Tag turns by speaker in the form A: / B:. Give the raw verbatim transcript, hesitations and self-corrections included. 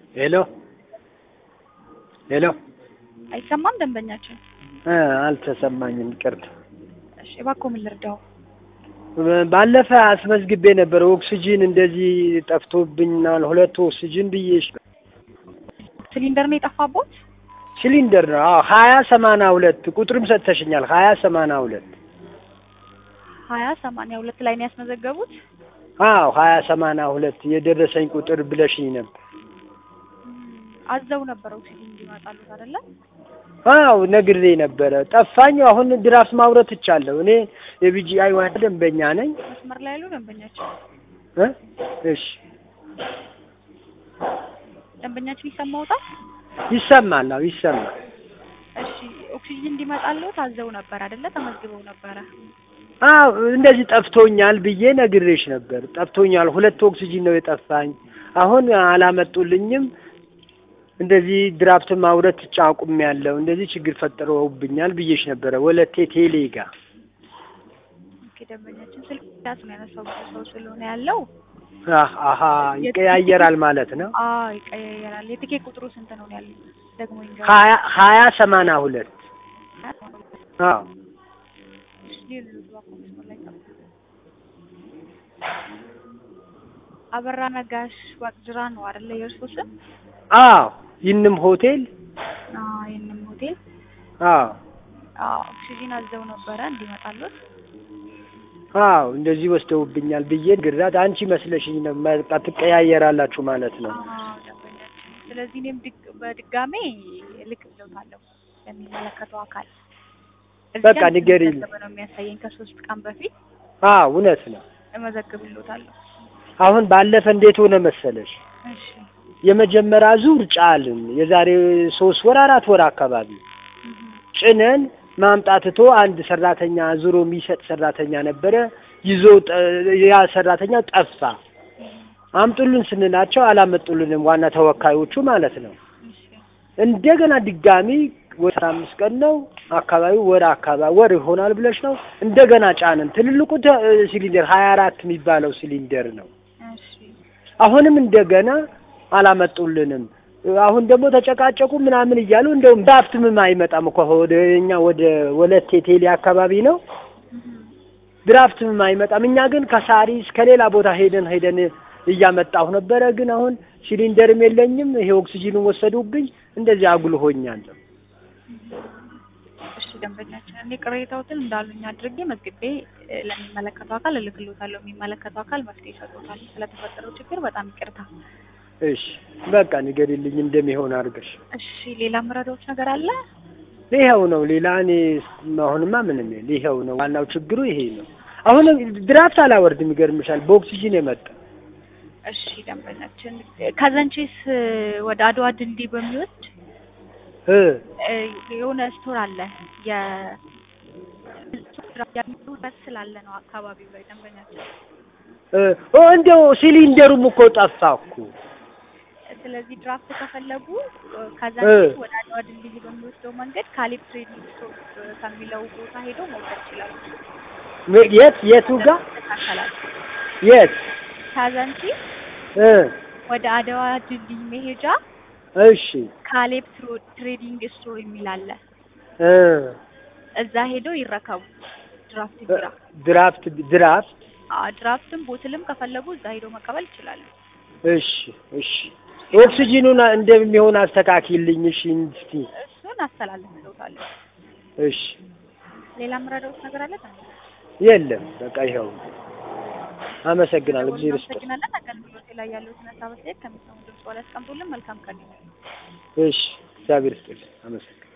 A: ሄሎ ሄሎ
B: አይሰማም ደንበኛችን?
A: እ አልተሰማኝም ይቅርታ።
B: እሺ እባክዎ ምን ልርዳው?
A: ባለፈ አስመዝግቤ ነበር ኦክሲጂን እንደዚህ ጠፍቶብኛል ሁለት ኦክሲጂን ብዬሽ።
B: ሲሊንደር ነው የጠፋቦት?
A: ሲሊንደር ነው። አዎ ሀያ ሰማንያ ሁለት ቁጥርም ሰጥተሽኛል። ሀያ ሰማንያ ሁለት
B: ሀያ ሰማንያ ሁለት ላይ ነው ያስመዘገቡት?
A: አዎ ሀያ ሰማንያ ሁለት የደረሰኝ ቁጥር ብለሽኝ ነበር።
B: አዘው ነበር ኦክሲጂን እንዲመጣሉት አይደለ?
A: አዎ ነግሬ ነበረ። ጠፋኝ። አሁን ድራፍት ማውረድ ትቻለሁ። እኔ የቢጂአይ ዋና ደንበኛ ነኝ።
B: መስመር ላይ ያለው ደንበኛችን
A: እ እሺ
B: ደንበኛችን ይሰማውታል?
A: ይሰማል። አዎ ይሰማል።
B: እሺ ኦክሲጂን እንዲመጣሉት አዘው ነበር አይደለ? ተመዝግበው ነበረ?
A: አዎ እንደዚህ ጠፍቶኛል ብዬ ነግሬሽ ነበር። ጠፍቶኛል ሁለት ኦክሲጂን ነው የጠፋኝ። አሁን አላመጡልኝም። እንደዚህ ድራፍት ማውረድ ተጫቁም ያለው እንደዚህ ችግር ፈጥረውብኛል ብዬሽ ነበረ ወለቴ ቴሌጋ።
B: ኦኬ ደንበኛችን ስልክ ያስ ነው ያነሳው ሰው ስለሆነ ያለው
A: አህ አሃ ይቀያየራል ማለት ነው።
B: አዎ ይቀያየራል። የትኬት ቁጥሩ ስንት ነው ያለው? ደግሞ ይንገር።
A: ሀያ ሀያ ሰማንያ ሁለት አዎ
B: አበራ ነጋሽ ዋቅጅራ ነው አይደለ የእርሶ ስም?
A: አዎ ይንም ሆቴል
B: አዎ ይንም ሆቴል
A: አዎ
B: አዎ ኦክሲጂን አዘው ነበረ እንዲመጣሉት።
A: አዎ እንደዚህ ወስደውብኛል ብዬ ግራት አንቺ መስለሽኝ ነው መጣ ትቀያየራላችሁ ማለት ነው።
B: አዎ ደንበኛችን ስለዚህ እኔም በድጋሜ ልክልዎታለሁ ለሚመለከተው አካል።
A: በቃ ንገሪልኝ
B: ነው የሚያሳየኝ ከሶስት ቀን በፊት።
A: አዎ እውነት ነው
B: እመዘግብልዎታለሁ።
A: አሁን ባለፈ እንዴት ሆነ መሰለሽ?
B: እሺ
A: የመጀመሪያ ዙር ጫልን የዛሬ ሶስት ወር አራት ወር አካባቢ ጭነን ማምጣትቶ አንድ ሰራተኛ ዙሮ የሚሰጥ ሰራተኛ ነበረ ይዞ ያ ሰራተኛ ጠፋ። አምጡልን ስንላቸው አላመጡልንም ዋና ተወካዮቹ ማለት ነው። እንደገና ድጋሚ ወር አምስት ቀን ነው አካባቢ ወር አካባቢ ወር ይሆናል ብለሽ ነው እንደገና ጫንን። ትልልቁ ሲሊንደር ሀያ አራት የሚባለው ሲሊንደር ነው።
B: እሺ
A: አሁንም እንደገና አላመጡልንም። አሁን ደግሞ ተጨቃጨቁ ምናምን እያሉ እንደውም ድራፍትም አይመጣም እኮ ወደኛ ወደ ወለቴ ቴሌ አካባቢ ነው ድራፍትም አይመጣም። እኛ ግን ከሳሪስ ከሌላ ቦታ ሄደን ሄደን እያመጣሁ ነበረ። ግን አሁን ሲሊንደርም የለኝም። ይሄ ኦክሲጂኑን ወሰዱብኝ። እንደዚህ አጉልሆኛል።
B: እሺ ደንበኛችን እኔ ቅሬታዎትን እንዳሉኝ አድርጌ መዝግቤ ለሚመለከተው አካል እልክልዎታለሁ። የሚመለከተው አካል መፍትሄ ይሰጡታል። ስለተፈጠረው ችግር በጣም ይቅርታ።
A: እሺ በቃ ንገሪልኝ እንደሚሆን አድርገሽ።
B: እሺ ሌላ ምረዳዎች ነገር አለ?
A: ይሄው ነው። ሌላ እኔ አሁንማ ምንም የለ። ይሄው ነው ዋናው ችግሩ ይሄ ነው። አሁን ድራፍት አላወርድም ይገርምሻል በኦክሲጂን የመጣ።
B: እሺ ደንበኛችን ከዘንቺስ ወደ አድዋ ድልድይ በሚወስድ
A: እ
B: የሆነ ስቶር አለ የ ድራፍት ስላለ ነው አካባቢው ላይ ደንበኛችን
A: እ እንደው ሲሊንደሩም እኮ ጠፋ እኮ።
B: ስለዚህ ድራፍት ከፈለጉ ከዛንቺስ ወደ አድዋ ድልድይ በሚወስደው መንገድ ካሊብ ትሬዲንግ ስቶር ከሚለው ቦታ ሄደው መውሰድ ይችላሉ።
A: የት የቱ ጋር የት?
B: ከዛንቺስ
A: እ
B: ወደ አድዋ ድልድይ መሄጃ
A: እሺ
B: ካሊብ ትሬዲንግ ስቶር የሚል አለ።
A: እ
B: እዛ ሄደው ይረከቡ ድራፍት ቢራ።
A: ድራፍት ድራፍት
B: አዎ ድራፍትም ቦትልም ከፈለጉ እዛ ሄደው መቀበል ይችላሉ።
A: እሺ እሺ ኦክሲጂኑን እንደሚሆን አስተካክልኝ። እሺ እንዴ
B: እሱን አስተላልፍልዎታለሁ።
A: እሺ
B: ሌላ ምረዳዎች ነገር አለ?
A: የለም በቃ ይሄው። አመሰግናለሁ። እግዚአብሔር ይስጥልኝ።
B: አመሰግናለን። አገልግሎት ላይ ያለውን ሀሳብ አስተያየት ከሚሰሙ ድምጽ ወላስ ቀምጡልን። መልካም ቀን።
A: እሺ እግዚአብሔር ይስጥልኝ። አመሰግናለሁ።